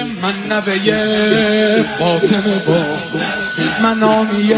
من نوه فاطمه با منامی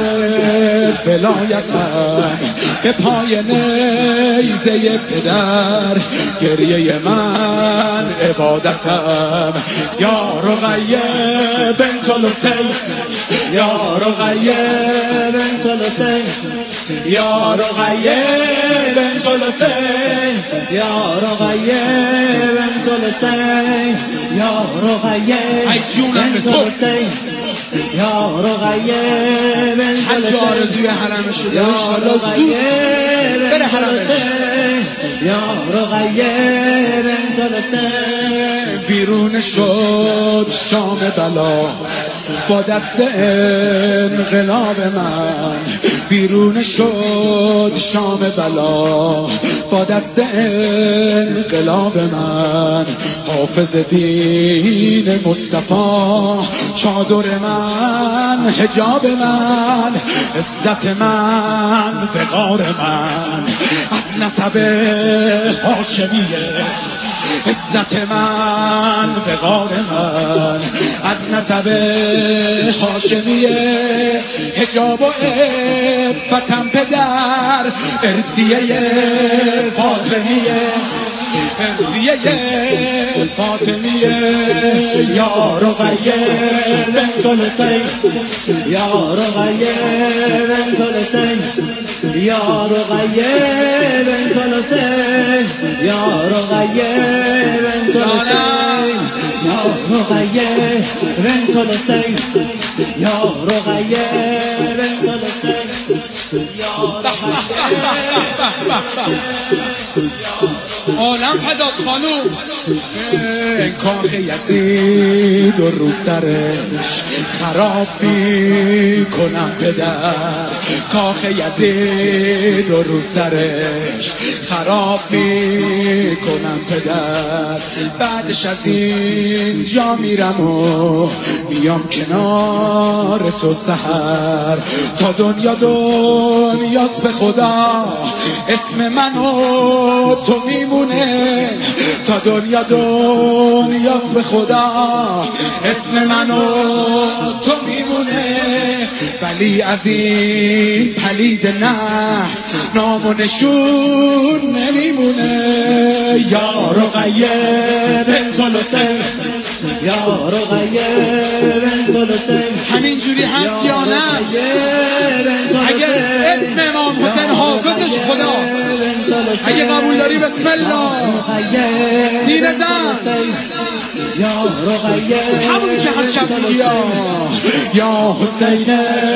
ولایتم، به پای نیزه پدر گریه من عبادتم. یا رقیه بنت الحسین، یا رقیه بنت الحسین، یا رقیه بنت الحسین، یا رقیه بنت الحسین، یا رقیه بنت الحسین، یا رقیه بنت الحسین. حج آرزوی حرمش رو داره انشالله زود بره حرمش. یا رقیه بنت الحسین. ویرون شد شام بلا با دست انقلاب من، بیرون شد شام بلا با دست انقلاب من. حافظ دین مصطفی چادر من، حجاب من، عزت من، وقار من، از نسب هاشمیه. عزت من، وقار من، از نسب هاشمیه. حجاب و عفتم پدر ارثیه فاطمیه، ارثیه فاطمیه. یا رقیه بنت الحسین، یا رقیه بنت الحسین، یا رقیه بنت الحسین، یا رقیه بنت الحسین، یا رقیه بنت الحسین، یا رقیه بنت الحسین، یا عالم فدات خانوم. کاخ یزید و رو سرش خراب می کنم پدر، کاخ یزید و رو سرش خراب می کنم پدر. بعدش از اینجا میرم و میام کنار تو سحر، تا دنیا دنیاست به خدا اسم من و تو میمونه. تا دنیا دنیاست به خدا اسم من و تو میمونه. ولی از این پلید نحس نام و نشون نمیمونه. یا رقیه بنت الحسین، یا رقیه بنت الحسین. همینجوری هست یا نه؟ اگه اسم امام حسین حافظش خداست، اگه قبول داری بسم الله سینه زن. یا رقیه همونی که هر شب میگی یا حسین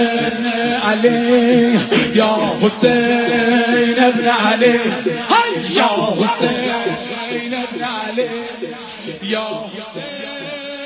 علی، یا حسین ابن علی، یا حسین ابن علی، یا حسین